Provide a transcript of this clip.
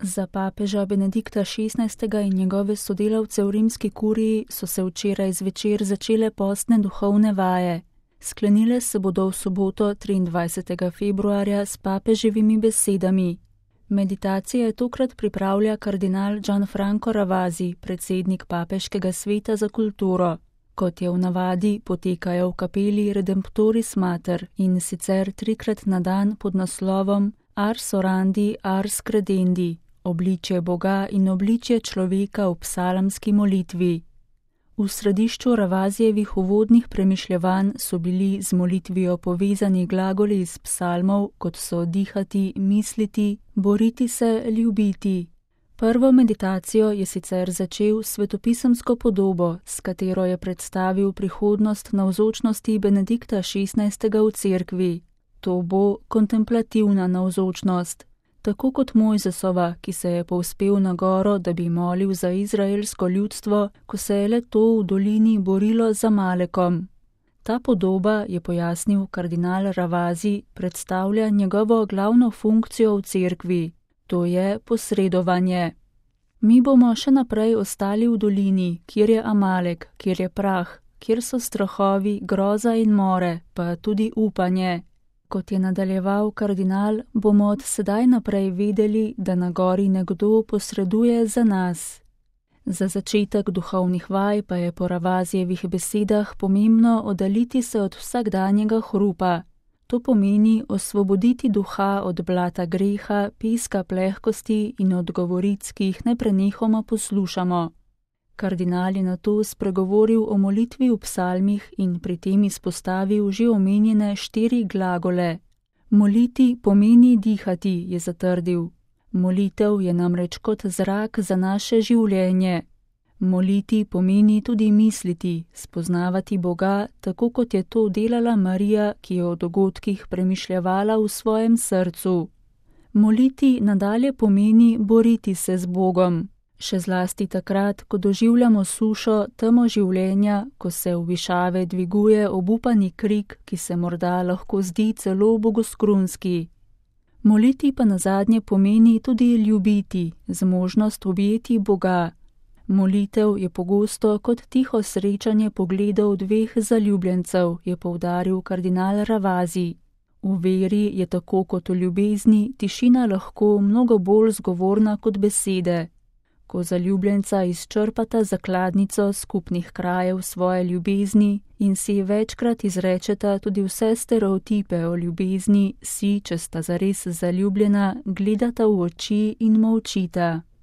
Za papeža Benedikta XVI. In njegove sodelavce v rimski kuriji so se včeraj zvečer začele postne duhovne vaje. Sklenile se bodo v soboto 23. februarja s papeževimi besedami. Meditacije tokrat pripravlja kardinal Gianfranco Ravasi, predsednik Papeškega sveta za kulturo. Kot je v navadi, potekajo v kapeli Redemptoris Mater in sicer 3-krat na dan pod naslovom Ars orandi, ars credendi, obličje Boga in obličje človeka v psalamski molitvi. V središču Ravasijevih uvodnih premišljevanj so bili z molitvijo povezani glagoli iz psalmov, kot so dihati, misliti, boriti se, ljubiti. Prvo meditacijo je sicer začel s svetopisemsko podobo, s katero je predstavil prihodnost navzočnosti Benedikta XVI. V cerkvi. To bo kontemplativna navzočnost. Tako kot Mojzesova, ki se je povzpel na goro, da bi molil za izraelsko ljudstvo, ko se je le to v dolini borilo z Amalekom. Ta podoba, je pojasnil kardinal Ravasi, predstavlja njegovo glavno funkcijo v cerkvi, to je posredovanje. Mi bomo še naprej ostali v dolini, kjer je Amalek, kjer je prah, kjer so strahovi, groza in more, pa tudi upanje. Kot je nadaljeval kardinal, bomo od sedaj naprej vedeli, da na gori nekdo posreduje za nas. Za začetek duhovnih vaj pa je po Ravasijevih besedah pomembno oddaljiti se od vsakdanjega hrupa. To pomeni osvoboditi duha od blata greha, piska plehkosti in od govoric, ki jih neprenehoma poslušamo. Kardinal je nato spregovoril o molitvi v psalmih in pri tem izpostavil že omenjene 4 glagole. Moliti pomeni dihati, je zatrdil. Molitev je namreč kot zrak za naše življenje. Moliti pomeni tudi misliti, spoznavati Boga, tako kot je to delala Marija, ki je o dogodkih premišljevala v svojem srcu. Moliti nadalje pomeni boriti se z Bogom. Še zlasti takrat, ko doživljamo sušo, temo življenja, ko se v višave dviguje obupani krik, ki se morda lahko zdi celo bogoskrunski. Moliti pa nazadnje pomeni tudi ljubiti, zmožnost objeti Boga. Molitev je pogosto kot tiho srečanje pogledov 2 zaljubljencev, je poudaril kardinal Ravasi. V veri je tako kot v ljubezni tišina lahko mnogo bolj zgovorna kot besede. Ko zaljubljenca izčrpata zakladnico skupnih krajev svoje ljubezni in si večkrat izrečeta tudi vse stereotipe o ljubezni, si, če sta zares zaljubljena, gledata v oči in molčita.